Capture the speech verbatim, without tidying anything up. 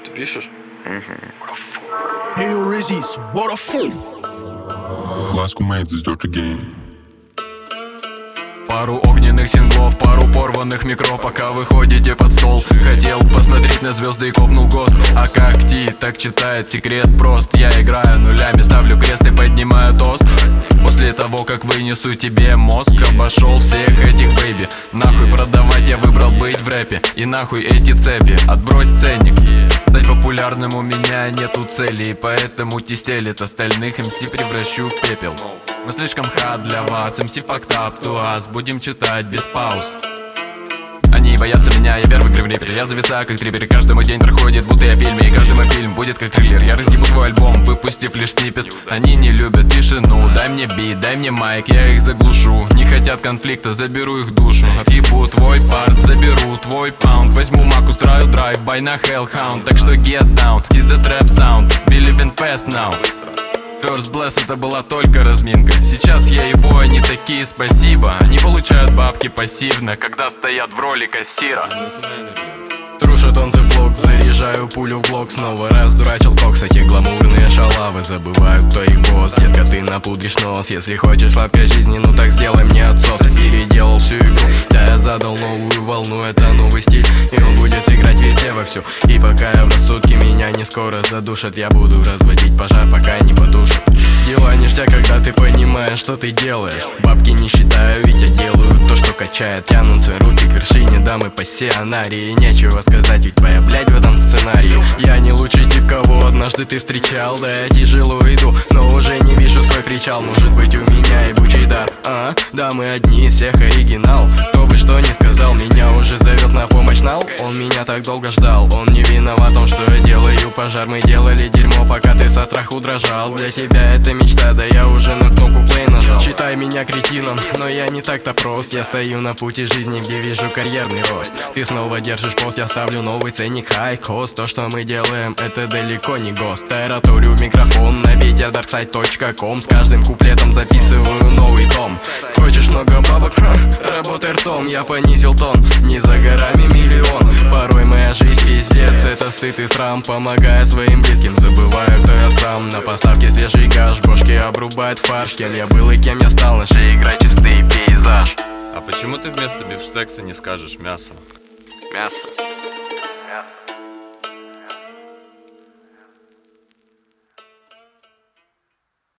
Ты пишешь? Hey, Rizzies, what a fool. Ласку made this dirty game. Пару огненных синглов, пару порванных микро, пока выходите под стол. Хотел посмотреть на звезды и копнул ГОСТ. А как Ти так читает секрет прост. Я играю нулями, ставлю крест и поднимаю тост. После того, как вынесу тебе мозг, обошел всех этих бэйби. Нахуй продавать, я выбрал быть в рэпе. И нахуй эти цепи, отбрось ценник. Стать популярным у меня нету цели, и поэтому тистелит остальных эм си превращу в пепел. Мы слишком хат для вас, эм си fucked up to us. Будем читать без пауз. Они боятся меня, я первый грим рэпер. Я зависаю как трипер, и каждый мой день проходит, будто я в фильме. И каждый мой фильм будет как триллер. Я разъебу твой альбом, выпустив лишь сниппет. Они не любят тишину, дай мне бит, дай мне майк, я их заглушу. Не хотят конфликта, заберу их душу. Отъебу твой парт, заберу твой паунд. Возьму мак, устрою драйв-бай на Hellhound. Так что get down, is the trap sound. Believe in fast now. First Bless это была только разминка. Сейчас я его, они такие спасибо. Они получают бабки пассивно, когда стоят в роли кассира. Трушат он блок, заряжаю пулю в блок. Снова раздурачил кокс, эти гламурные шалавы забывают, кто их босс. Детка, ты напудришь нос, если хочешь сладкой жизни, ну так сделай мне отсос. Переделал всю игру, да я задал новую волну, это новый стиль. И он будет играть везде вовсю. И пока я в рассудке, меня не скоро задушат. Я буду разводить пожар, пока не потушат. Дела ништяк, когда ты понимаешь, что ты делаешь. Бабки не считаю, ведь я делаю то, что качает. Тянутся руки к вершине, дамы пассионарии. Нечего сказать, ведь твоя блядь в этом сценарии. Я не лучший тип, кого однажды ты встречал. Да я тяжело иду, но уже не вижу свой причал. Может быть у меня ебучий дар, а? Да мы одни из всех оригинал. Кто бы что ни сказал, меня уже зовет на помощь нал. Он меня так долго ждал, он не виноват в том, что я делаю пожар. Мы делали дерьмо, пока ты со страху дрожал. Для тебя это мечта, да я уже на кнопку плей нажал. Считай меня кретином, но я не так-то прост. Я стою на пути жизни, где вижу карьерный рост. Ты снова держишь пост, я ставлю новый ценник high cost. То, что мы делаем, это далеко не гост. Тараторю в микрофон на бите дарксайд точка ком. С каждым куплетом записываю новый том. Хочешь много бабок? Ха, работай ртом, я понизил тон. Не за горами миллион. Порой моя жизнь пиздец, это стыд и срам. Помогая своим близким, забываю, кто я сам. На поставке свежий гаш, бошки обрубает фарш. Кем я был и кем я стал, на шее играй чистый пейзаж. А почему ты вместо бифштекса не скажешь мясо? Мясо.